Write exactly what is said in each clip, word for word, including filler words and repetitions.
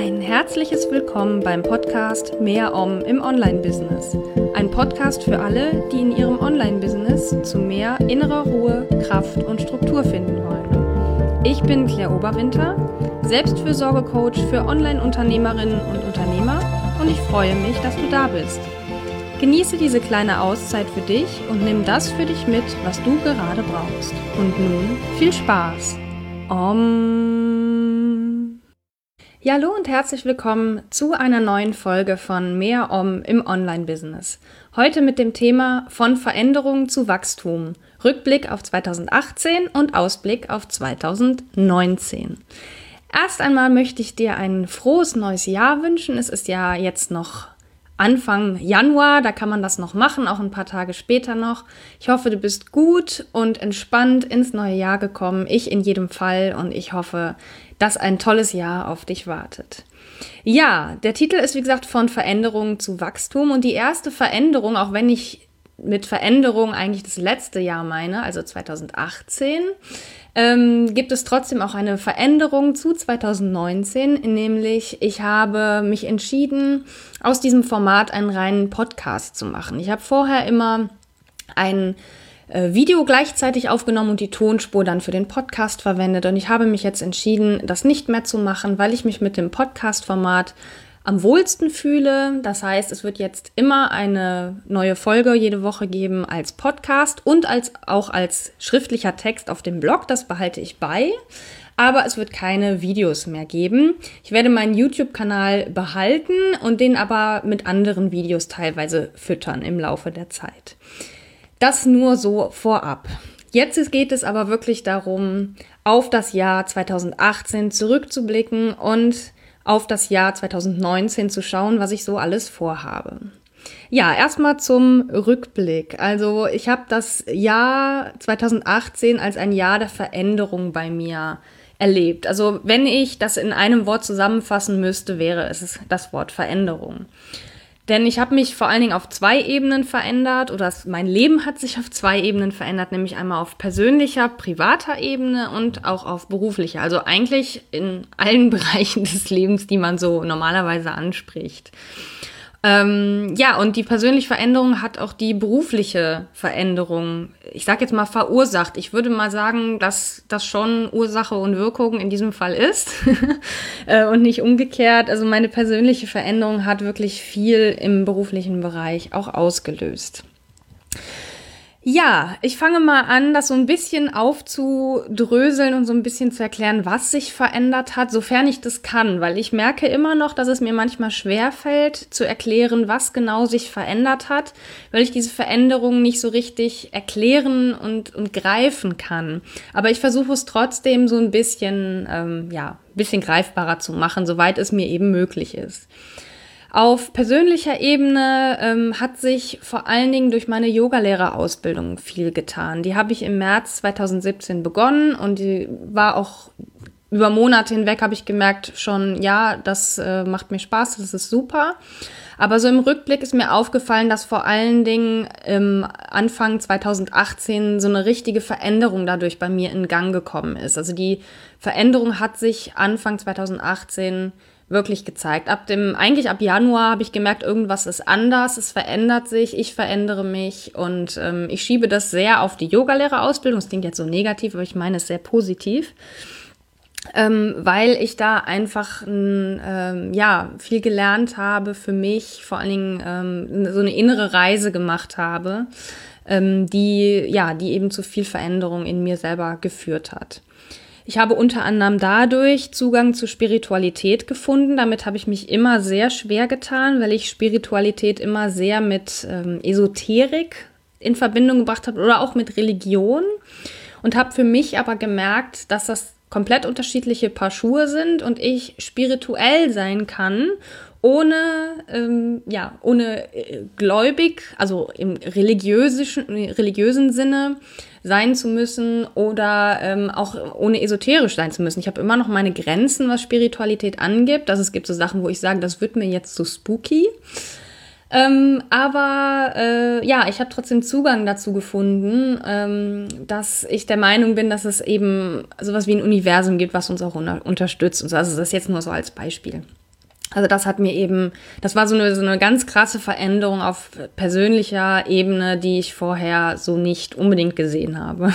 Ein herzliches Willkommen beim Podcast Mehr Om im Online-Business. Ein Podcast für alle, die in ihrem Online-Business zu mehr innerer Ruhe, Kraft und Struktur finden wollen. Ich bin Claire Oberwinter, Selbstfürsorge-Coach für Online-Unternehmerinnen und Unternehmer und ich freue mich, dass du da bist. Genieße diese kleine Auszeit für dich und nimm das für dich mit, was du gerade brauchst. Und nun viel Spaß! Om. Ja, hallo und herzlich willkommen zu einer neuen Folge von Mehr Om im Online-Business. Heute mit dem Thema von Veränderung zu Wachstum. Rückblick auf zweitausendachtzehn und Ausblick auf zweitausendneunzehn. Erst einmal möchte ich dir ein frohes neues Jahr wünschen. Es ist ja jetzt noch Anfang Januar, da kann man das noch machen, auch ein paar Tage später noch. Ich hoffe, du bist gut und entspannt ins neue Jahr gekommen. Ich in jedem Fall und ich hoffe, dass ein tolles Jahr auf dich wartet. Ja, der Titel ist wie gesagt von Veränderung zu Wachstum und die erste Veränderung, auch wenn ich mit Veränderung eigentlich das letzte Jahr meine, also zweitausendachtzehn, ähm, gibt es trotzdem auch eine Veränderung zu zweitausendneunzehn, nämlich ich habe mich entschieden, aus diesem Format einen reinen Podcast zu machen. Ich habe vorher immer ein äh, Video gleichzeitig aufgenommen und die Tonspur dann für den Podcast verwendet und ich habe mich jetzt entschieden, das nicht mehr zu machen, weil ich mich mit dem Podcast-Format am wohlsten fühle. Das heißt, es wird jetzt immer eine neue Folge jede Woche geben als Podcast und als auch als schriftlicher Text auf dem Blog. Das behalte ich bei. Aber es wird keine Videos mehr geben. Ich werde meinen YouTube-Kanal behalten und den aber mit anderen Videos teilweise füttern im Laufe der Zeit. Das nur so vorab. Jetzt geht es aber wirklich darum, auf das Jahr zweitausendachtzehn zurückzublicken und auf das Jahr zweitausendneunzehn zu schauen, was ich so alles vorhabe. Ja, erstmal zum Rückblick. Also ich habe das Jahr zweitausendachtzehn als ein Jahr der Veränderung bei mir erlebt. Also wenn ich das in einem Wort zusammenfassen müsste, wäre es das Wort Veränderung. Denn ich habe mich vor allen Dingen auf zwei Ebenen verändert oder mein Leben hat sich auf zwei Ebenen verändert, nämlich einmal auf persönlicher, privater Ebene und auch auf beruflicher. Also eigentlich in allen Bereichen des Lebens, die man so normalerweise anspricht. Ähm, ja, und die persönliche Veränderung hat auch die berufliche Veränderung, ich sage jetzt mal, verursacht. Ich würde mal sagen, dass das schon Ursache und Wirkung in diesem Fall ist und nicht umgekehrt. Also meine persönliche Veränderung hat wirklich viel im beruflichen Bereich auch ausgelöst. Ja, ich fange mal an, das so ein bisschen aufzudröseln und so ein bisschen zu erklären, was sich verändert hat, sofern ich das kann, weil ich merke immer noch, dass es mir manchmal schwerfällt, zu erklären, was genau sich verändert hat, weil ich diese Veränderungen nicht so richtig erklären und, und greifen kann. Aber ich versuche es trotzdem so ein bisschen, ähm, ja, ein bisschen greifbarer zu machen, soweit es mir eben möglich ist. Auf persönlicher Ebene ähm, hat sich vor allen Dingen durch meine Yogalehrerausbildung viel getan. Die habe ich im März zweitausendsiebzehn begonnen und die war auch über Monate hinweg, habe ich gemerkt schon, ja, das äh, macht mir Spaß, das ist super. Aber so im Rückblick ist mir aufgefallen, dass vor allen Dingen im Anfang zweitausendachtzehn so eine richtige Veränderung dadurch bei mir in Gang gekommen ist. Also die Veränderung hat sich Anfang zweitausendachtzehn wirklich gezeigt. Ab dem, eigentlich ab Januar habe ich gemerkt, irgendwas ist anders, es verändert sich, ich verändere mich und ähm, ich schiebe das sehr auf die Yogalehrerausbildung. Das klingt jetzt so negativ, aber ich meine es sehr positiv, ähm, weil ich da einfach ähm, ja viel gelernt habe für mich, vor allen Dingen ähm, so eine innere Reise gemacht habe, ähm, die ja die eben zu viel Veränderung in mir selber geführt hat. Ich habe unter anderem dadurch Zugang zu Spiritualität gefunden. Damit habe ich mich immer sehr schwer getan, weil ich Spiritualität immer sehr mit ähm, Esoterik in Verbindung gebracht habe oder auch mit Religion und habe für mich aber gemerkt, dass das komplett unterschiedliche Paar Schuhe sind und ich spirituell sein kann, ohne, ähm, ja, ohne äh, gläubig, also im religiösen, religiösen Sinne sein zu müssen oder ähm, auch ohne esoterisch sein zu müssen. Ich habe immer noch meine Grenzen, was Spiritualität angibt. Also es gibt so Sachen, wo ich sage, das wird mir jetzt zu spooky. Ähm, aber äh, ja, ich habe trotzdem Zugang dazu gefunden, ähm, dass ich der Meinung bin, dass es eben sowas wie ein Universum gibt, was uns auch un- unterstützt. Und so. Also das jetzt nur so als Beispiel. Also das hat mir eben, das war so eine, so eine ganz krasse Veränderung auf persönlicher Ebene, die ich vorher so nicht unbedingt gesehen habe.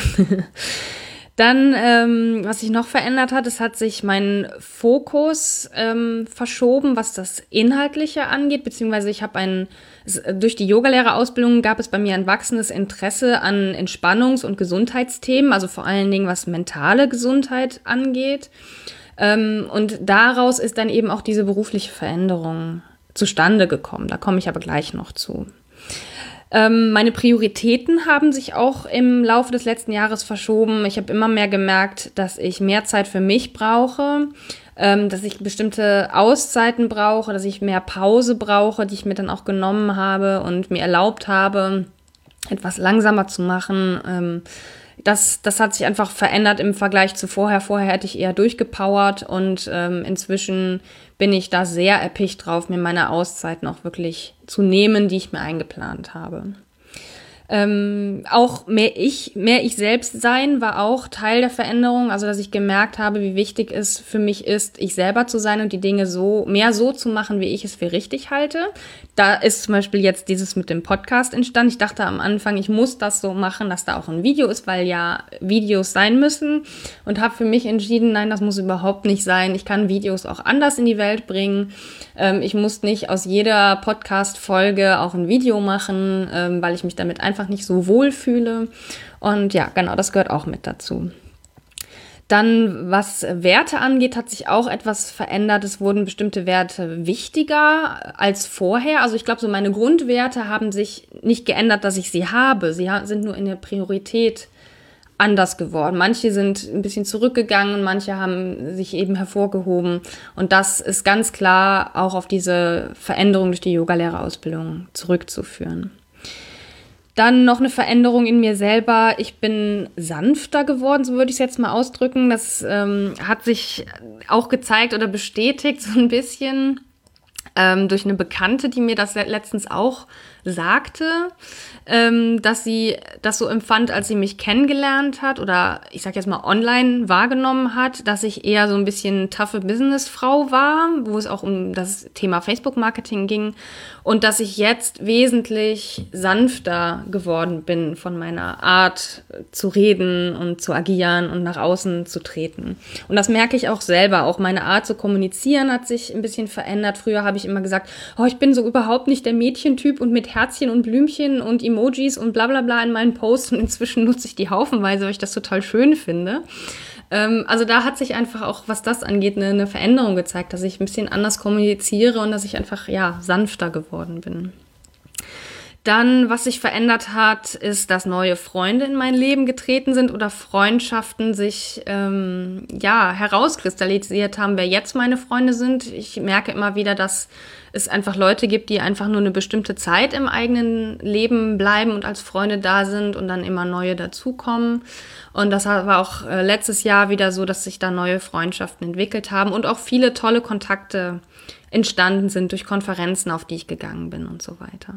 Dann, ähm, was sich noch verändert hat, es hat sich mein Fokus ähm, verschoben, was das Inhaltliche angeht, beziehungsweise ich habe ein, durch die Yogalehrerausbildung gab es bei mir ein wachsendes Interesse an Entspannungs- und Gesundheitsthemen, also vor allen Dingen, was mentale Gesundheit angeht. Ähm, und daraus ist dann eben auch diese berufliche Veränderung zustande gekommen. Da komme ich aber gleich noch zu. Ähm, meine Prioritäten haben sich auch im Laufe des letzten Jahres verschoben. Ich habe immer mehr gemerkt, dass ich mehr Zeit für mich brauche, ähm, dass ich bestimmte Auszeiten brauche, dass ich mehr Pause brauche, die ich mir dann auch genommen habe und mir erlaubt habe, etwas langsamer zu machen. Ähm, das, das hat sich einfach verändert im Vergleich zu vorher. Vorher hätte ich eher durchgepowert und ähm, inzwischen bin ich da sehr erpicht drauf, mir meine Auszeiten auch wirklich zu nehmen, die ich mir eingeplant habe. Ähm, auch mehr ich, mehr ich selbst sein war auch Teil der Veränderung, also dass ich gemerkt habe, wie wichtig es für mich ist, ich selber zu sein und die Dinge so, mehr so zu machen, wie ich es für richtig halte. Da ist zum Beispiel jetzt dieses mit dem Podcast entstanden. Ich dachte am Anfang, ich muss das so machen, dass da auch ein Video ist, weil ja Videos sein müssen und habe für mich entschieden, nein, das muss überhaupt nicht sein. Ich kann Videos auch anders in die Welt bringen. Ähm, ich muss nicht aus jeder Podcast-Folge auch ein Video machen, ähm, weil ich mich damit einfach nicht so wohl fühle. Und ja, genau, das gehört auch mit dazu. Dann, was Werte angeht, hat sich auch etwas verändert. Es wurden bestimmte Werte wichtiger als vorher. Also ich glaube, so meine Grundwerte haben sich nicht geändert, dass ich sie habe. Sie sind nur in der Priorität anders geworden. Manche sind ein bisschen zurückgegangen, manche haben sich eben hervorgehoben. Und das ist ganz klar auch auf diese Veränderung durch die Yogalehrerausbildung zurückzuführen. Dann noch eine Veränderung in mir selber. Ich bin sanfter geworden, so würde ich es jetzt mal ausdrücken. Das ähm, hat sich auch gezeigt oder bestätigt so ein bisschen ähm, durch eine Bekannte, die mir das letztens auch sagte, ähm, dass sie das so empfand, als sie mich kennengelernt hat oder ich sag jetzt mal online wahrgenommen hat, dass ich eher so ein bisschen taffe Businessfrau war, wo es auch um das Thema Facebook-Marketing ging und dass ich jetzt wesentlich sanfter geworden bin von meiner Art zu reden und zu agieren und nach außen zu treten. Und das merke ich auch selber. Auch meine Art zu kommunizieren hat sich ein bisschen verändert. Früher habe ich immer gesagt, oh, ich bin so überhaupt nicht der Mädchentyp und mit Herzchen und Blümchen und Emojis und bla bla bla in meinen Posts und inzwischen nutze ich die haufenweise, weil ich das total schön finde. Ähm, also da hat sich einfach auch, was das angeht, eine, eine Veränderung gezeigt, dass ich ein bisschen anders kommuniziere und dass ich einfach, ja, sanfter geworden bin. Dann, was sich verändert hat, ist, dass neue Freunde in mein Leben getreten sind oder Freundschaften sich ähm, ja herauskristallisiert haben, wer jetzt meine Freunde sind. Ich merke immer wieder, dass es einfach Leute gibt, die einfach nur eine bestimmte Zeit im eigenen Leben bleiben und als Freunde da sind und dann immer neue dazukommen. Und das war auch äh, letztes Jahr wieder so, dass sich da neue Freundschaften entwickelt haben und auch viele tolle Kontakte entstanden sind durch Konferenzen, auf die ich gegangen bin und so weiter.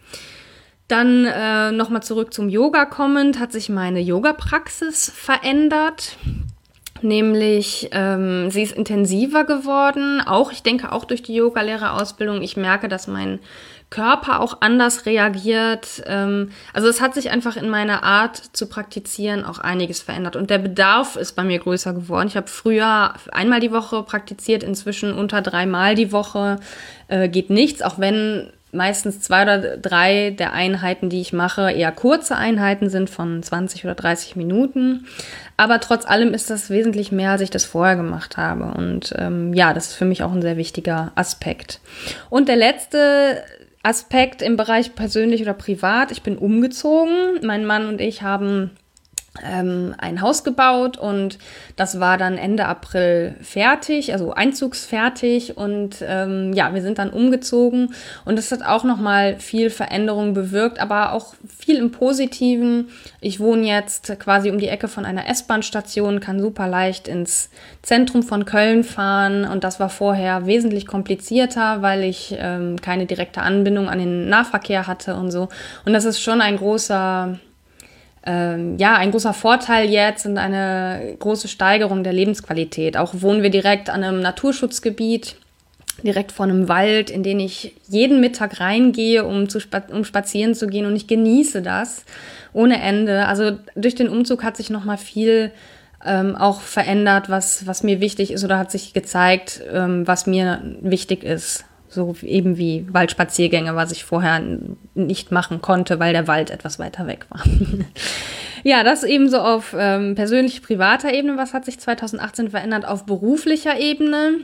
Dann äh, nochmal zurück zum Yoga kommend, hat sich meine Yoga-Praxis verändert. Nämlich, ähm, sie ist intensiver geworden, auch, ich denke auch durch die Yogalehrerausbildung. Ich merke, dass mein Körper auch anders reagiert. Ähm, also es hat sich einfach in meiner Art zu praktizieren auch einiges verändert. Und der Bedarf ist bei mir größer geworden. Ich habe früher einmal die Woche praktiziert, inzwischen unter dreimal die Woche äh, geht nichts, auch wenn meistens zwei oder drei der Einheiten, die ich mache, eher kurze Einheiten sind von zwanzig oder dreißig Minuten. Aber trotz allem ist das wesentlich mehr, als ich das vorher gemacht habe. Und ähm, ja, das ist für mich auch ein sehr wichtiger Aspekt. Und der letzte Aspekt im Bereich persönlich oder privat, ich bin umgezogen. Mein Mann und ich haben ähm, ein Haus gebaut und das war dann Ende April fertig, also einzugsfertig und ähm, ja, wir sind dann umgezogen und das hat auch nochmal viel Veränderung bewirkt, aber auch viel im Positiven. Ich wohne jetzt quasi um die Ecke von einer S-Bahn-Station, kann super leicht ins Zentrum von Köln fahren und das war vorher wesentlich komplizierter, weil ich ähm, keine direkte Anbindung an den Nahverkehr hatte und so und das ist schon ein großer Ähm, ja, ein großer Vorteil jetzt und eine große Steigerung der Lebensqualität. Auch wohnen wir direkt an einem Naturschutzgebiet, direkt vor einem Wald, in den ich jeden Mittag reingehe, um, zu spa- um spazieren zu gehen, und ich genieße das ohne Ende. Also durch den Umzug hat sich nochmal viel ähm, auch verändert, was, was mir wichtig ist, oder hat sich gezeigt, ähm, was mir wichtig ist. So eben wie Waldspaziergänge, was ich vorher nicht machen konnte, weil der Wald etwas weiter weg war. Ja, das eben so auf ähm, persönlich-privater Ebene. Was hat sich zwanzig achtzehn verändert? Auf beruflicher Ebene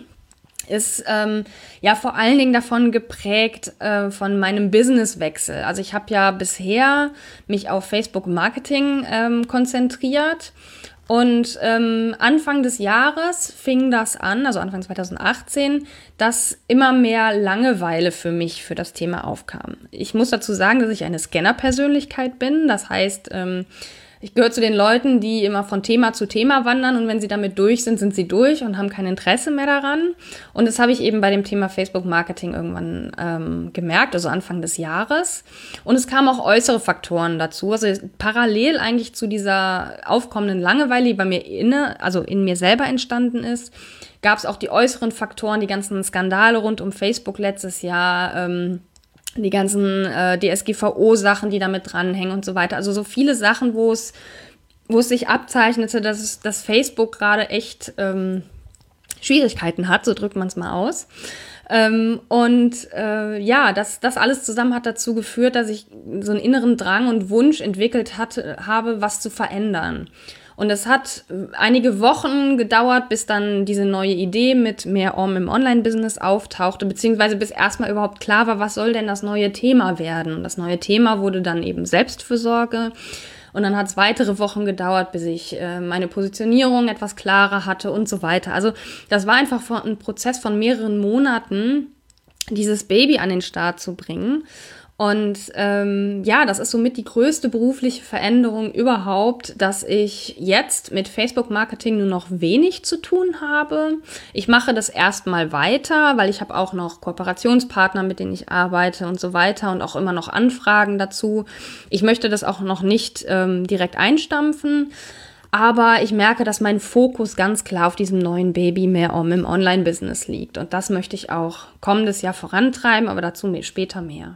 ist ähm, ja vor allen Dingen davon geprägt äh, von meinem Businesswechsel. Also ich habe ja bisher mich auf Facebook-Marketing ähm, konzentriert. Und ähm, Anfang des Jahres fing das an, also Anfang zwanzig achtzehn, dass immer mehr Langeweile für mich für das Thema aufkam. Ich muss dazu sagen, dass ich eine Scanner-Persönlichkeit bin. Das heißt, ähm, ich gehöre zu den Leuten, die immer von Thema zu Thema wandern, und wenn sie damit durch sind, sind sie durch und haben kein Interesse mehr daran. Und das habe ich eben bei dem Thema Facebook-Marketing irgendwann ähm, gemerkt, also Anfang des Jahres. Und es kamen auch äußere Faktoren dazu, also parallel eigentlich zu dieser aufkommenden Langeweile, die bei mir inne, also in mir selber entstanden ist, gab es auch die äußeren Faktoren, die ganzen Skandale rund um Facebook letztes Jahr, ähm, die ganzen äh, D S G V O-Sachen, die damit dranhängen und so weiter. Also so viele Sachen, wo es, wo es sich abzeichnete, dass, es, dass Facebook gerade echt ähm, Schwierigkeiten hat, so drückt man es mal aus. Ähm, und äh, ja, das, das alles zusammen hat dazu geführt, dass ich so einen inneren Drang und Wunsch entwickelt hatte, habe, was zu verändern. Und es hat einige Wochen gedauert, bis dann diese neue Idee mit mehr Om im Online-Business auftauchte, beziehungsweise bis erstmal überhaupt klar war, was soll denn das neue Thema werden. Und das neue Thema wurde dann eben Selbstfürsorge. Und dann hat es weitere Wochen gedauert, bis ich äh, meine Positionierung etwas klarer hatte und so weiter. Also das war einfach ein Prozess von mehreren Monaten, dieses Baby an den Start zu bringen. Und ähm, ja, das ist somit die größte berufliche Veränderung überhaupt, dass ich jetzt mit Facebook-Marketing nur noch wenig zu tun habe. Ich mache das erstmal weiter, weil ich habe auch noch Kooperationspartner, mit denen ich arbeite und so weiter, und auch immer noch Anfragen dazu. Ich möchte das auch noch nicht ähm, direkt einstampfen. Aber ich merke, dass mein Fokus ganz klar auf diesem neuen Baby mehr Om im Online-Business liegt. Und das möchte ich auch kommendes Jahr vorantreiben, aber dazu später mehr.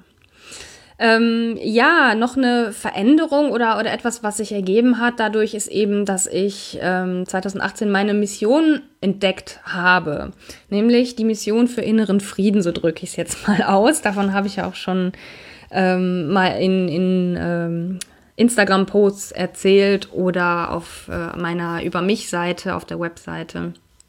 Ähm, ja, noch eine Veränderung oder, oder etwas, was sich ergeben hat dadurch, ist eben, dass ich ähm, zwanzig achtzehn meine Mission entdeckt habe. Nämlich die Mission für inneren Frieden, so drücke ich es jetzt mal aus. Davon habe ich ja auch schon ähm, mal in, in ähm, Instagram-Posts erzählt oder auf äh, meiner Über-mich-Seite, auf der Webseite.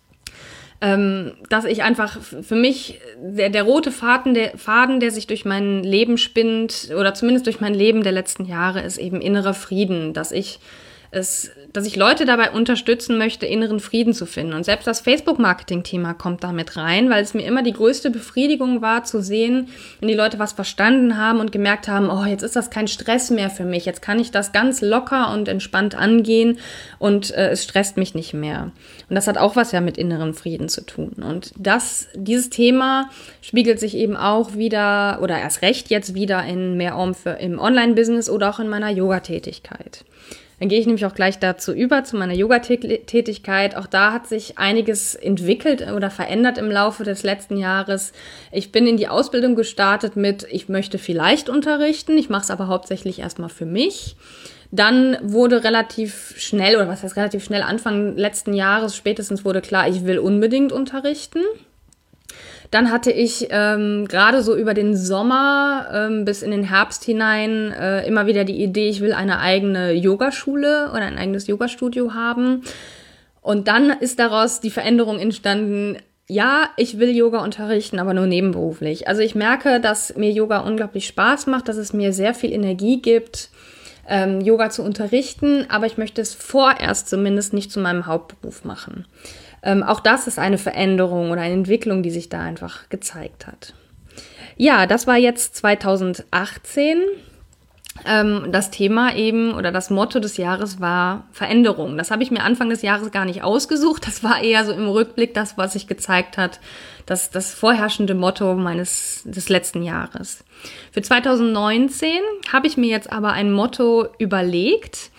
Ähm, dass ich einfach für mich, der, der rote Faden der, Faden, der sich durch mein Leben spinnt, oder zumindest durch mein Leben der letzten Jahre, ist eben innerer Frieden, dass ich es, dass ich Leute dabei unterstützen möchte, inneren Frieden zu finden. Und selbst das Facebook-Marketing-Thema kommt damit rein, weil es mir immer die größte Befriedigung war, zu sehen, wenn die Leute was verstanden haben und gemerkt haben, oh, jetzt ist das kein Stress mehr für mich, jetzt kann ich das ganz locker und entspannt angehen und äh, es stresst mich nicht mehr. Und das hat auch was ja mit innerem Frieden zu tun. Und das, dieses Thema spiegelt sich eben auch wieder, oder erst recht jetzt wieder, in mehr Om für im Online-Business oder auch in meiner Yoga-Tätigkeit. Dann gehe ich nämlich auch gleich dazu über, zu meiner Yoga-Tätigkeit. Auch da hat sich einiges entwickelt oder verändert im Laufe des letzten Jahres. Ich bin in die Ausbildung gestartet mit, ich möchte vielleicht unterrichten, ich mache es aber hauptsächlich erstmal für mich. Dann wurde relativ schnell, oder was heißt relativ schnell, Anfang letzten Jahres spätestens wurde klar, ich will unbedingt unterrichten. Dann hatte ich ähm, gerade so über den Sommer ähm, bis in den Herbst hinein äh, immer wieder die Idee, ich will eine eigene Yogaschule oder ein eigenes Yogastudio haben. Und dann ist daraus die Veränderung entstanden, ja, ich will Yoga unterrichten, aber nur nebenberuflich. Also ich merke, dass mir Yoga unglaublich Spaß macht, dass es mir sehr viel Energie gibt, ähm, Yoga zu unterrichten, aber ich möchte es vorerst zumindest nicht zu meinem Hauptberuf machen. Ähm, auch das ist eine Veränderung oder eine Entwicklung, die sich da einfach gezeigt hat. Ja, das war jetzt zwanzig achtzehn. Ähm, das Thema eben oder das Motto des Jahres war Veränderung. Das habe ich mir Anfang des Jahres gar nicht ausgesucht. Das war eher so im Rückblick das, was sich gezeigt hat, das, das vorherrschende Motto meines des letzten Jahres. Für zwanzig neunzehn habe ich mir jetzt aber ein Motto überlegt,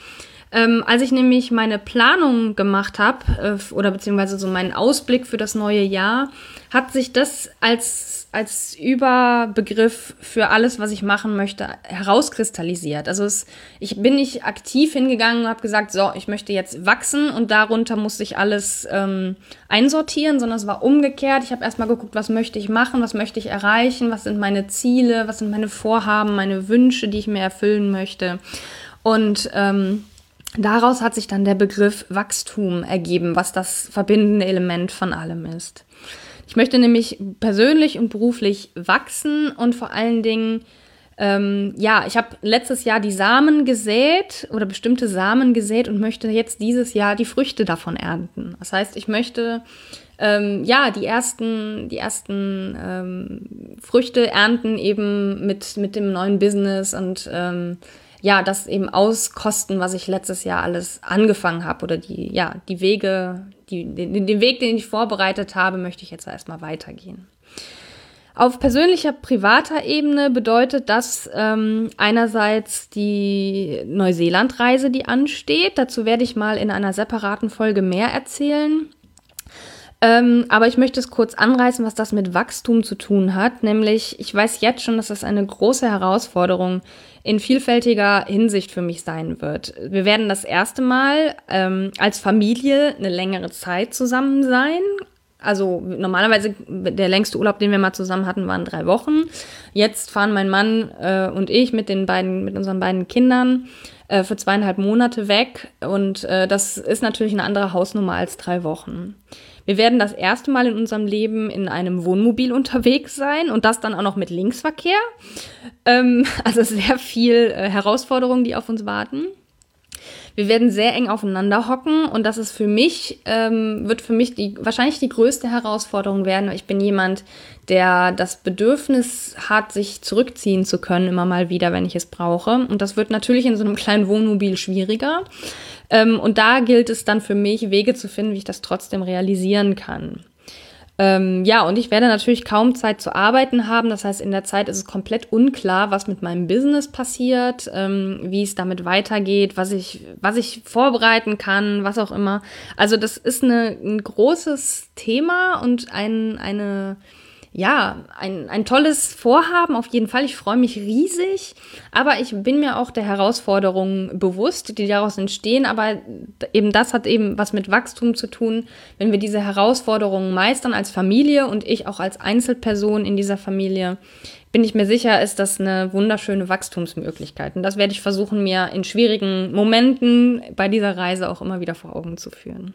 Ähm, als ich nämlich meine Planung gemacht habe, äh, oder beziehungsweise so meinen Ausblick für das neue Jahr, hat sich das als, als Überbegriff für alles, was ich machen möchte, herauskristallisiert. Also es, ich bin nicht aktiv hingegangen und habe gesagt, so, ich möchte jetzt wachsen und darunter muss ich alles ähm, einsortieren, sondern es war umgekehrt. Ich habe erstmal geguckt, was möchte ich machen, was möchte ich erreichen, was sind meine Ziele, was sind meine Vorhaben, meine Wünsche, die ich mir erfüllen möchte. Und ähm, daraus hat sich dann der Begriff Wachstum ergeben, was das verbindende Element von allem ist. Ich möchte nämlich persönlich und beruflich wachsen und vor allen Dingen, ähm, ja, ich habe letztes Jahr die Samen gesät oder bestimmte Samen gesät und möchte jetzt dieses Jahr die Früchte davon ernten. Das heißt, ich möchte ähm, ja die ersten, die ersten ähm, Früchte ernten eben mit, mit dem neuen Business und ähm, ja, das eben auskosten, was ich letztes Jahr alles angefangen habe oder die, ja, die Wege, die, den, den Weg, den ich vorbereitet habe, möchte ich jetzt erstmal weitergehen. Auf persönlicher, privater Ebene bedeutet das ähm, einerseits die Neuseeland-Reise, die ansteht. Dazu werde ich mal in einer separaten Folge mehr erzählen. Ähm, aber ich möchte es kurz anreißen, was das mit Wachstum zu tun hat. Nämlich, ich weiß jetzt schon, dass das eine große Herausforderung in vielfältiger Hinsicht für mich sein wird. Wir werden das erste Mal ähm, als Familie eine längere Zeit zusammen sein. Also normalerweise, der längste Urlaub, den wir mal zusammen hatten, waren drei Wochen. Jetzt fahren mein Mann äh, und ich mit den beiden, mit unseren beiden Kindern äh, für zweieinhalb Monate weg. Und äh, das ist natürlich eine andere Hausnummer als drei Wochen. Wir werden das erste Mal in unserem Leben in einem Wohnmobil unterwegs sein und das dann auch noch mit Linksverkehr. Ähm, also sehr viel äh, Herausforderungen, die auf uns warten. Wir werden sehr eng aufeinander hocken und das ist für mich, ähm, wird für mich die, wahrscheinlich die größte Herausforderung werden. Ich bin jemand, der das Bedürfnis hat, sich zurückziehen zu können, immer mal wieder, wenn ich es brauche. Und das wird natürlich in so einem kleinen Wohnmobil schwieriger. Ähm, und da gilt es dann für mich, Wege zu finden, wie ich das trotzdem realisieren kann. Ähm, ja, und ich werde natürlich kaum Zeit zu arbeiten haben. Das heißt, in der Zeit ist es komplett unklar, was mit meinem Business passiert, ähm, wie es damit weitergeht, was ich, was ich vorbereiten kann, was auch immer. Also das ist eine, ein großes Thema und ein, eine, ja, ein, ein tolles Vorhaben auf jeden Fall. Ich freue mich riesig, aber ich bin mir auch der Herausforderungen bewusst, die daraus entstehen. Aber eben das hat eben was mit Wachstum zu tun. Wenn wir diese Herausforderungen meistern als Familie und ich auch als Einzelperson in dieser Familie, bin ich mir sicher, ist das eine wunderschöne Wachstumsmöglichkeit. Und das werde ich versuchen, mir in schwierigen Momenten bei dieser Reise auch immer wieder vor Augen zu führen.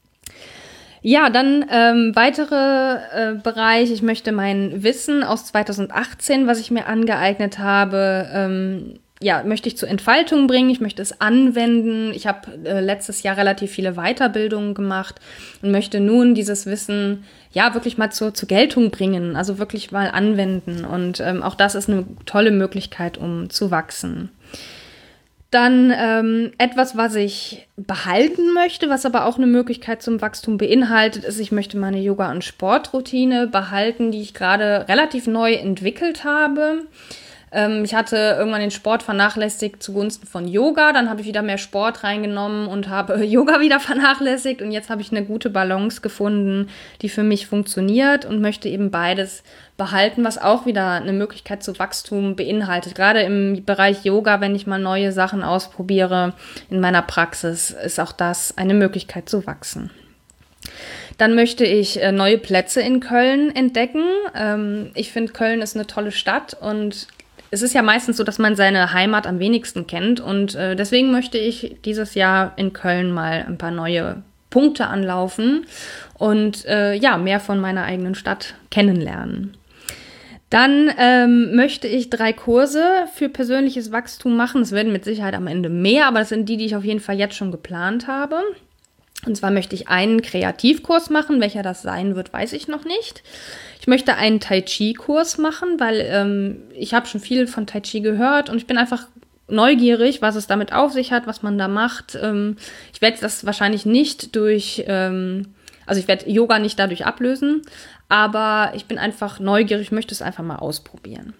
Ja, dann ähm, weitere äh, Bereich. Ich möchte mein Wissen aus zweitausendachtzehn, was ich mir angeeignet habe, ähm, ja, möchte ich zur Entfaltung bringen. Ich möchte es anwenden. Ich habe äh, letztes Jahr relativ viele Weiterbildungen gemacht und möchte nun dieses Wissen ja wirklich mal zur, zur Geltung bringen, also wirklich mal anwenden. Und ähm, auch das ist eine tolle Möglichkeit, um zu wachsen. Dann ähm, etwas, was ich behalten möchte, was aber auch eine Möglichkeit zum Wachstum beinhaltet, ist, ich möchte meine Yoga- und Sportroutine behalten, die ich gerade relativ neu entwickelt habe. Ähm, ich hatte irgendwann den Sport vernachlässigt zugunsten von Yoga, dann habe ich wieder mehr Sport reingenommen und habe Yoga wieder vernachlässigt und jetzt habe ich eine gute Balance gefunden, die für mich funktioniert und möchte eben beides behalten, was auch wieder eine Möglichkeit zu Wachstum beinhaltet. Gerade im Bereich Yoga, wenn ich mal neue Sachen ausprobiere in meiner Praxis, ist auch das eine Möglichkeit zu wachsen. Dann möchte ich äh, neue Plätze in Köln entdecken. Ähm, ich finde, Köln ist eine tolle Stadt und es ist ja meistens so, dass man seine Heimat am wenigsten kennt und äh, deswegen möchte ich dieses Jahr in Köln mal ein paar neue Punkte anlaufen und äh, ja, mehr von meiner eigenen Stadt kennenlernen. Dann ähm, möchte ich drei Kurse für persönliches Wachstum machen. Es werden mit Sicherheit am Ende mehr, aber das sind die, die ich auf jeden Fall jetzt schon geplant habe. Und zwar möchte ich einen Kreativkurs machen. Welcher das sein wird, weiß ich noch nicht. Ich möchte einen Tai Chi-Kurs machen, weil ähm, ich habe schon viel von Tai Chi gehört und ich bin einfach neugierig, was es damit auf sich hat, was man da macht. Ähm, ich werde das wahrscheinlich nicht durch, ähm, also ich werde Yoga nicht dadurch ablösen, aber ich bin einfach neugierig, möchte es einfach mal ausprobieren.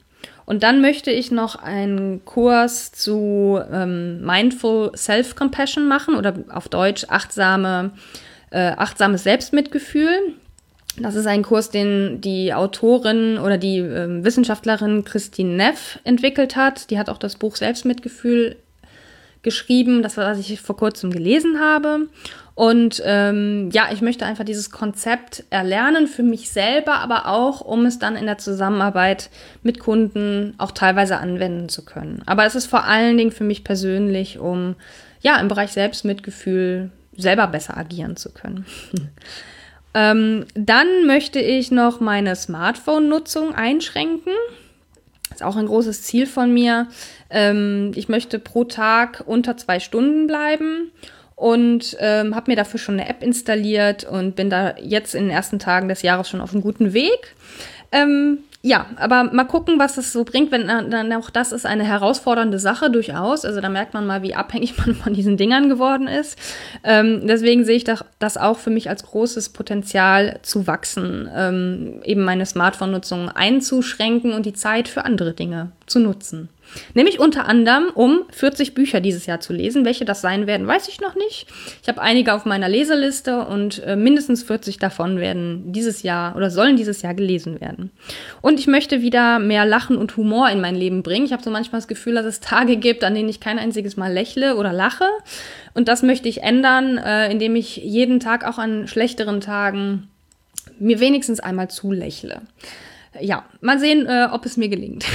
Und dann möchte ich noch einen Kurs zu ähm, Mindful Self-Compassion machen oder auf Deutsch achtsame, äh, achtsames Selbstmitgefühl. Das ist ein Kurs, den die Autorin oder die äh, Wissenschaftlerin Christine Neff entwickelt hat. Die hat auch das Buch Selbstmitgefühl geschrieben, das, was ich vor kurzem gelesen habe. Und ähm, ja, ich möchte einfach dieses Konzept erlernen für mich selber, aber auch, um es dann in der Zusammenarbeit mit Kunden auch teilweise anwenden zu können. Aber es ist vor allen Dingen für mich persönlich, um ja im Bereich Selbstmitgefühl selber besser agieren zu können. ähm, dann möchte ich noch meine Smartphone-Nutzung einschränken. Das ist auch ein großes Ziel von mir. Ähm, ich möchte pro Tag unter zwei Stunden bleiben. Und ähm, habe mir dafür schon eine App installiert und bin da jetzt in den ersten Tagen des Jahres schon auf einem guten Weg. Ähm, ja, aber mal gucken, was das so bringt, wenn dann auch das ist eine herausfordernde Sache durchaus. Also da merkt man mal, wie abhängig man von diesen Dingern geworden ist. Ähm, deswegen sehe ich das auch für mich als großes Potenzial zu wachsen, ähm, eben meine Smartphone-Nutzung einzuschränken und die Zeit für andere Dinge zu nutzen. Nämlich unter anderem, um vierzig Bücher dieses Jahr zu lesen. Welche das sein werden, weiß ich noch nicht. Ich habe einige auf meiner Leseliste und äh, mindestens vierzig davon werden dieses Jahr oder sollen dieses Jahr gelesen werden. Und ich möchte wieder mehr Lachen und Humor in mein Leben bringen. Ich habe so manchmal das Gefühl, dass es Tage gibt, an denen ich kein einziges Mal lächle oder lache. Und das möchte ich ändern, äh, indem ich jeden Tag, auch an schlechteren Tagen, mir wenigstens einmal zulächle. Ja, mal sehen, äh, ob es mir gelingt.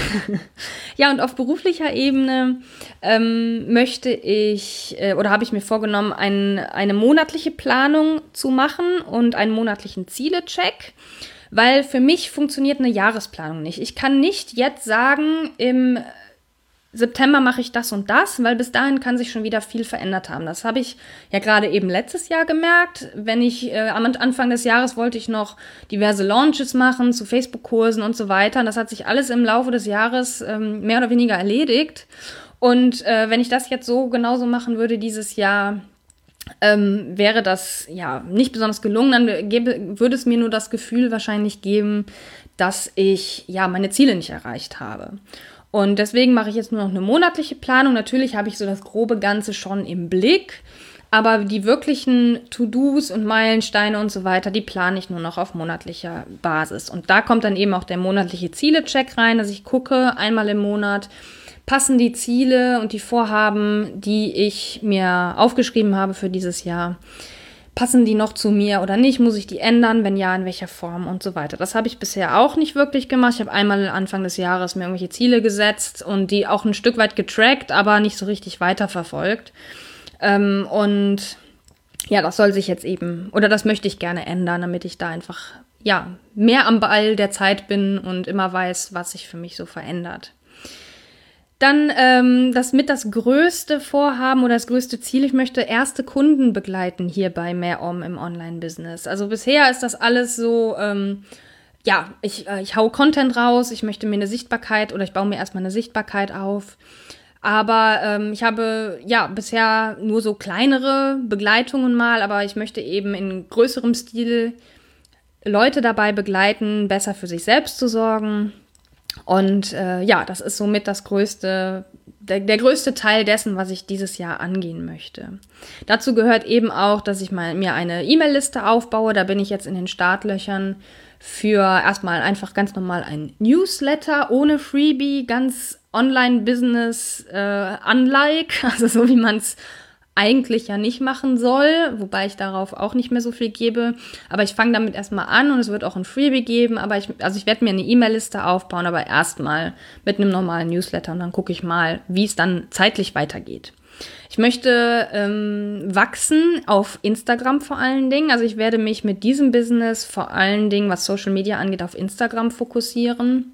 Ja, und auf beruflicher Ebene ähm, möchte ich äh, oder habe ich mir vorgenommen, ein, eine monatliche Planung zu machen und einen monatlichen Zielecheck, weil für mich funktioniert eine Jahresplanung nicht. Ich kann nicht jetzt sagen, im September mache ich das und das, weil bis dahin kann sich schon wieder viel verändert haben. Das habe ich ja gerade eben letztes Jahr gemerkt. Wenn ich äh, am Anfang des Jahres wollte ich noch diverse Launches machen zu Facebook-Kursen und so weiter. Und das hat sich alles im Laufe des Jahres ähm, mehr oder weniger erledigt. Und äh, wenn ich das jetzt so genauso machen würde dieses Jahr, ähm, wäre das ja nicht besonders gelungen. Dann gäbe, würde es mir nur das Gefühl wahrscheinlich geben, dass ich ja meine Ziele nicht erreicht habe. Und deswegen mache ich jetzt nur noch eine monatliche Planung. Natürlich habe ich so das grobe Ganze schon im Blick, aber die wirklichen To-Dos und Meilensteine und so weiter, die plane ich nur noch auf monatlicher Basis. Und da kommt dann eben auch der monatliche Ziele-Check rein, dass ich gucke, einmal im Monat, passen die Ziele und die Vorhaben, die ich mir aufgeschrieben habe für dieses Jahr, passen die noch zu mir oder nicht? Muss ich die ändern? Wenn ja, in welcher Form und so weiter. Das habe ich bisher auch nicht wirklich gemacht. Ich habe einmal Anfang des Jahres mir irgendwelche Ziele gesetzt und die auch ein Stück weit getrackt, aber nicht so richtig weiterverfolgt. Ähm, und ja, das soll sich jetzt eben, oder das möchte ich gerne ändern, damit ich da einfach ja mehr am Ball der Zeit bin und immer weiß, was sich für mich so verändert. Dann ähm, das mit das größte Vorhaben oder das größte Ziel, ich möchte erste Kunden begleiten hier bei Mehr-Om im Online-Business. Also bisher ist das alles so, ähm, ja, ich, äh, ich hau Content raus, ich möchte mir eine Sichtbarkeit oder ich baue mir erstmal eine Sichtbarkeit auf. Aber ähm, ich habe ja bisher nur so kleinere Begleitungen mal, aber ich möchte eben in größerem Stil Leute dabei begleiten, besser für sich selbst zu sorgen. Und äh, ja, das ist somit das größte, der, der größte Teil dessen, was ich dieses Jahr angehen möchte. Dazu gehört eben auch, dass ich mal, mir eine E-Mail-Liste aufbaue. Da bin ich jetzt in den Startlöchern für erstmal einfach ganz normal ein Newsletter ohne Freebie, ganz Online-Business-unlike, äh, also so wie man es eigentlich ja nicht machen soll, wobei ich darauf auch nicht mehr so viel gebe. Aber ich fange damit erstmal an und es wird auch ein Freebie geben. Aber ich, also ich werde mir eine E-Mail-Liste aufbauen, aber erstmal mit einem normalen Newsletter und dann gucke ich mal, wie es dann zeitlich weitergeht. Ich möchte ähm, wachsen auf Instagram vor allen Dingen. Also ich werde mich mit diesem Business vor allen Dingen, was Social Media angeht, auf Instagram fokussieren.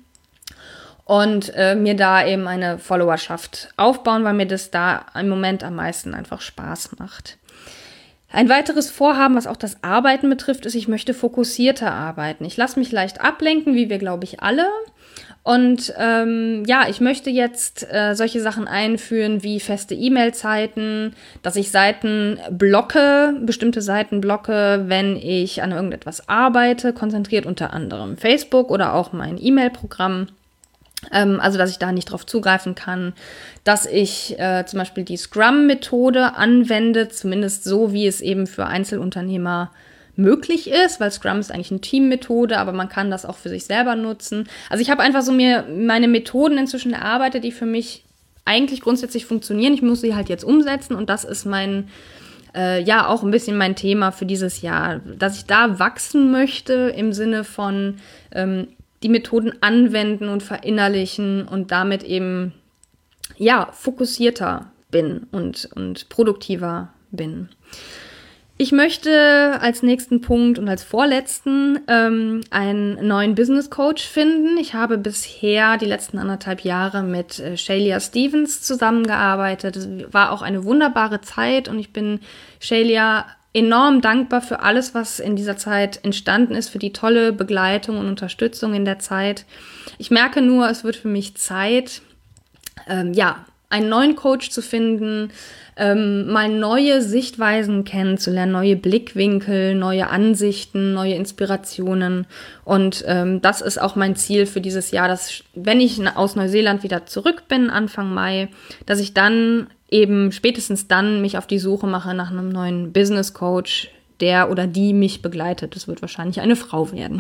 Und äh, mir da eben eine Followerschaft aufbauen, weil mir das da im Moment am meisten einfach Spaß macht. Ein weiteres Vorhaben, was auch das Arbeiten betrifft, ist, ich möchte fokussierter arbeiten. Ich lasse mich leicht ablenken, wie wir, glaube ich, alle. Und ähm, ja, ich möchte jetzt äh, solche Sachen einführen wie feste E-Mail-Zeiten, dass ich Seiten blocke, bestimmte Seiten blocke, wenn ich an irgendetwas arbeite, konzentriert unter anderem Facebook oder auch mein E-Mail-Programm. Ähm, also, dass ich da nicht drauf zugreifen kann. Dass ich äh, zum Beispiel die Scrum-Methode anwende, zumindest so, wie es eben für Einzelunternehmer möglich ist, weil Scrum ist eigentlich eine Teammethode, aber man kann das auch für sich selber nutzen. Also ich habe einfach so mir meine Methoden inzwischen erarbeitet, die für mich eigentlich grundsätzlich funktionieren. Ich muss sie halt jetzt umsetzen und das ist mein, äh, ja, auch ein bisschen mein Thema für dieses Jahr, dass ich da wachsen möchte im Sinne von ähm, die Methoden anwenden und verinnerlichen und damit eben, ja, fokussierter bin und, und produktiver bin. Ich möchte als nächsten Punkt und als vorletzten ähm, einen neuen Business Coach finden. Ich habe bisher die letzten anderthalb Jahre mit äh, Shelia Stevens zusammengearbeitet. Es war auch eine wunderbare Zeit und ich bin Shelia enorm dankbar für alles, was in dieser Zeit entstanden ist, für die tolle Begleitung und Unterstützung in der Zeit. Ich merke nur, es wird für mich Zeit, ähm, ja, einen neuen Coach zu finden, ähm, mal neue Sichtweisen kennenzulernen, neue Blickwinkel, neue Ansichten, neue Inspirationen. Und ähm, das ist auch mein Ziel für dieses Jahr, dass, wenn ich aus Neuseeland wieder zurück bin, Anfang Mai, dass ich dann eben spätestens dann mich auf die Suche mache nach einem neuen Business Coach, der oder die mich begleitet. Das wird wahrscheinlich eine Frau werden.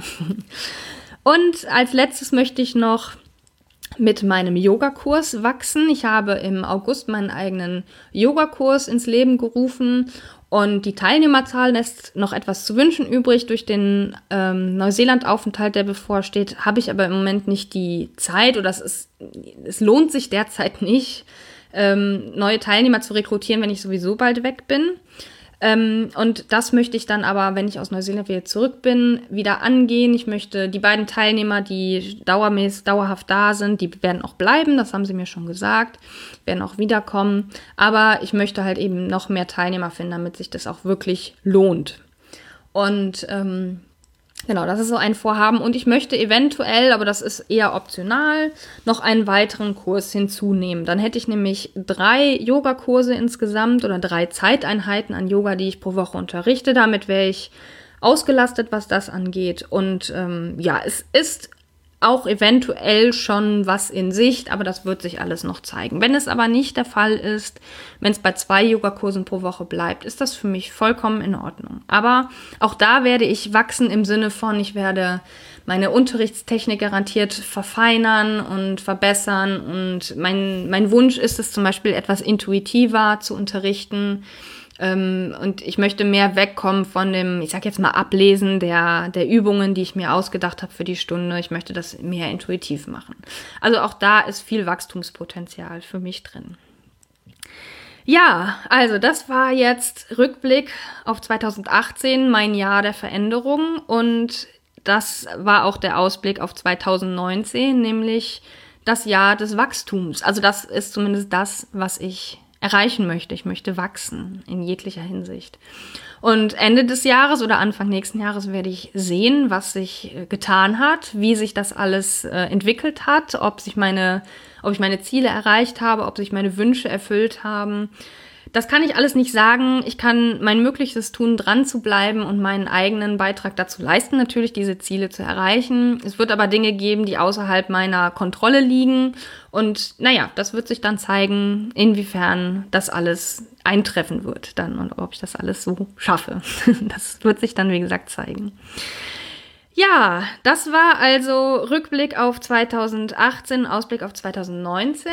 Und als letztes möchte ich noch mit meinem Yogakurs wachsen. Ich habe im August meinen eigenen Yogakurs ins Leben gerufen und die Teilnehmerzahl lässt noch etwas zu wünschen übrig. Durch den ähm, Neuseeland-Aufenthalt, der bevorsteht, habe ich aber im Moment nicht die Zeit oder es, ist, es lohnt sich derzeit nicht, ähm, neue Teilnehmer zu rekrutieren, wenn ich sowieso bald weg bin. Ähm, und das möchte ich dann aber, wenn ich aus Neuseeland wieder zurück bin, wieder angehen. Ich möchte die beiden Teilnehmer, die dauermäßig, dauerhaft da sind, die werden auch bleiben, das haben sie mir schon gesagt, werden auch wiederkommen. Aber ich möchte halt eben noch mehr Teilnehmer finden, damit sich das auch wirklich lohnt. Und ähm, genau, das ist so ein Vorhaben. Und ich möchte eventuell, aber das ist eher optional, noch einen weiteren Kurs hinzunehmen. Dann hätte ich nämlich drei Yogakurse insgesamt oder drei Zeiteinheiten an Yoga, die ich pro Woche unterrichte. Damit wäre ich ausgelastet, was das angeht. Und ähm, ja, es ist auch eventuell schon was in Sicht, aber das wird sich alles noch zeigen. Wenn es aber nicht der Fall ist, wenn es bei zwei Yogakursen pro Woche bleibt, ist das für mich vollkommen in Ordnung. Aber auch da werde ich wachsen im Sinne von, ich werde meine Unterrichtstechnik garantiert verfeinern und verbessern und mein, mein Wunsch ist es zum Beispiel etwas intuitiver zu unterrichten. Ähm, und ich möchte mehr wegkommen von dem, ich sag jetzt mal, Ablesen der, der Übungen, die ich mir ausgedacht habe für die Stunde. Ich möchte das mehr intuitiv machen. Also auch da ist viel Wachstumspotenzial für mich drin. Ja, also das war jetzt Rückblick auf zwanzig achtzehn, mein Jahr der Veränderung. Und das war auch der Ausblick auf zwanzig neunzehn, nämlich das Jahr des Wachstums. Also das ist zumindest das, was ich erreichen möchte. Ich möchte wachsen in jeglicher Hinsicht. Und Ende des Jahres oder Anfang nächsten Jahres werde ich sehen, was sich äh, getan hat, wie sich das alles äh, entwickelt hat, ob sich meine, ob ich meine Ziele erreicht habe, ob sich meine Wünsche erfüllt haben. Das kann ich alles nicht sagen. Ich kann mein Möglichstes tun, dran zu bleiben und meinen eigenen Beitrag dazu leisten, natürlich diese Ziele zu erreichen. Es wird aber Dinge geben, die außerhalb meiner Kontrolle liegen. Und naja, das wird sich dann zeigen, inwiefern das alles eintreffen wird dann und ob ich das alles so schaffe. Das wird sich dann, wie gesagt, zeigen. Ja, das war also Rückblick auf zwanzig achtzehn, Ausblick auf zwanzig neunzehn.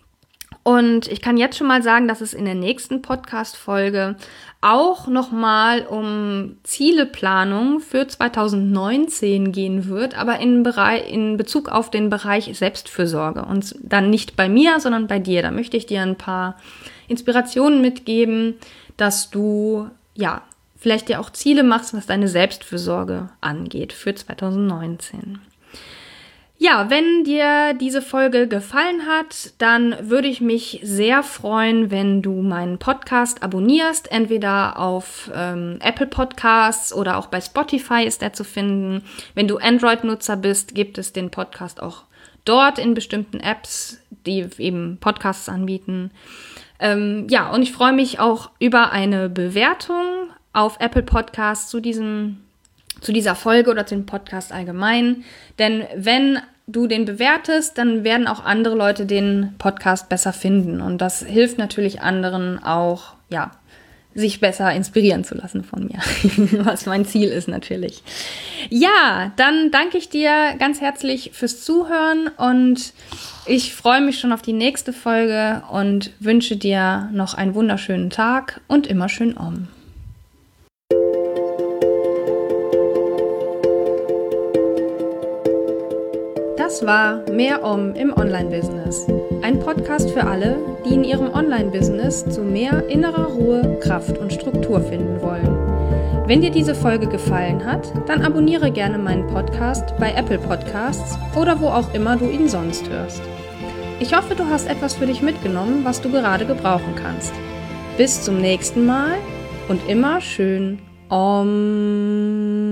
Und ich kann jetzt schon mal sagen, dass es in der nächsten Podcast-Folge auch nochmal um Zieleplanung für zwanzig neunzehn gehen wird, aber in, Bereich, in Bezug auf den Bereich Selbstfürsorge. Und dann nicht bei mir, sondern bei dir. Da möchte ich dir ein paar Inspirationen mitgeben, dass du, ja, vielleicht dir auch Ziele machst, was deine Selbstfürsorge angeht für zwanzig neunzehn. Ja, wenn dir diese Folge gefallen hat, dann würde ich mich sehr freuen, wenn du meinen Podcast abonnierst, entweder auf ähm, Apple Podcasts oder auch bei Spotify ist er zu finden. Wenn du Android-Nutzer bist, gibt es den Podcast auch dort in bestimmten Apps, die eben Podcasts anbieten. Ähm, ja, und ich freue mich auch über eine Bewertung auf Apple Podcasts zu diesem zu dieser Folge oder zu dem Podcast allgemein. Denn wenn du den bewertest, dann werden auch andere Leute den Podcast besser finden. Und das hilft natürlich anderen auch, ja, sich besser inspirieren zu lassen von mir, was mein Ziel ist natürlich. Ja, dann danke ich dir ganz herzlich fürs Zuhören und ich freue mich schon auf die nächste Folge und wünsche dir noch einen wunderschönen Tag und immer schön Om. Das war Mehr Om im Online-Business. Ein Podcast für alle, die in ihrem Online-Business zu mehr innerer Ruhe, Kraft und Struktur finden wollen. Wenn dir diese Folge gefallen hat, dann abonniere gerne meinen Podcast bei Apple Podcasts oder wo auch immer du ihn sonst hörst. Ich hoffe, du hast etwas für dich mitgenommen, was du gerade gebrauchen kannst. Bis zum nächsten Mal und immer schön Om.